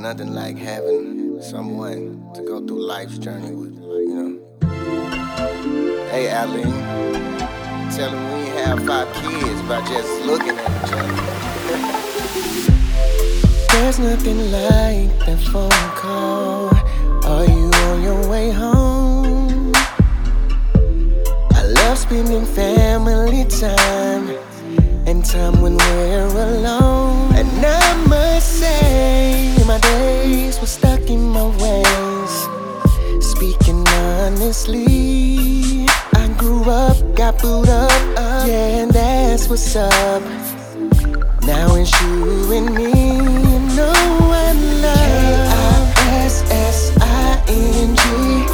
nothing like having someone to go through life's journey with, you know. Hey, Aline, tell him we ain't have 5 kids by just looking at each other. There's nothing like that phone call. Are you on your way home? I love spending family time and time when we're alone. And I must say, my days were stuck in my ways. Speaking honestly, I grew up, got booed up, yeah, and that's what's up. Now it's you and me, you know I love Kissing.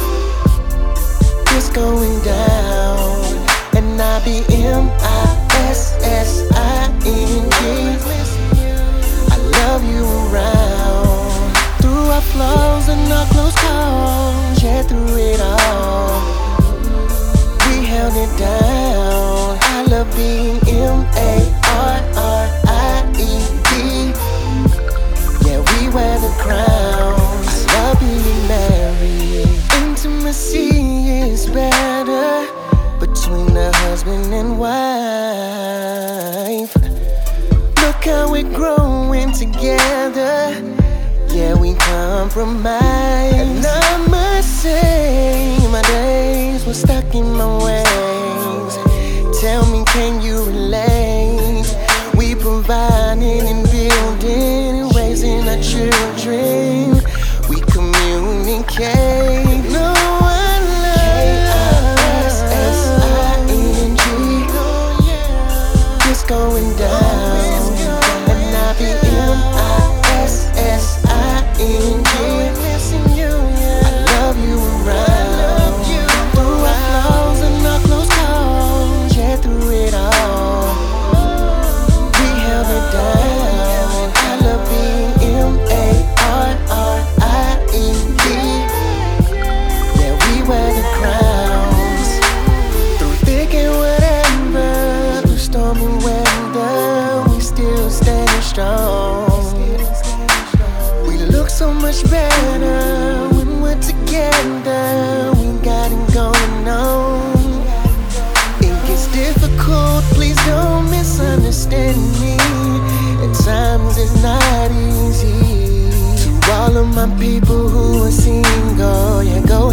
It's going down, and I be Missing. I love you around, through our flaws and our close calls, yeah, through it all, we held it down. I love being MARRIED, yeah, we wear the crown. I love being married. Intimacy is better between a husband and wife. Look how we're growing together, yeah, we compromise. And I must say, my days were stuck in my ways. Tell me, can you relate? We providing and building and raising our children. We communicate. No, I love Kissing. It's going down, and I be Missing you. I love you around, through our flaws and our close calls, yeah, through it all, we held it down. I love being MARRIED, yeah, we wear the crowns. Through thick and whatever, through stormy weather, we still standing strong. We look so much better when we're together. We got it going on. It gets difficult, please don't misunderstand me. At times it's not easy. To all of my people who are single, yeah, go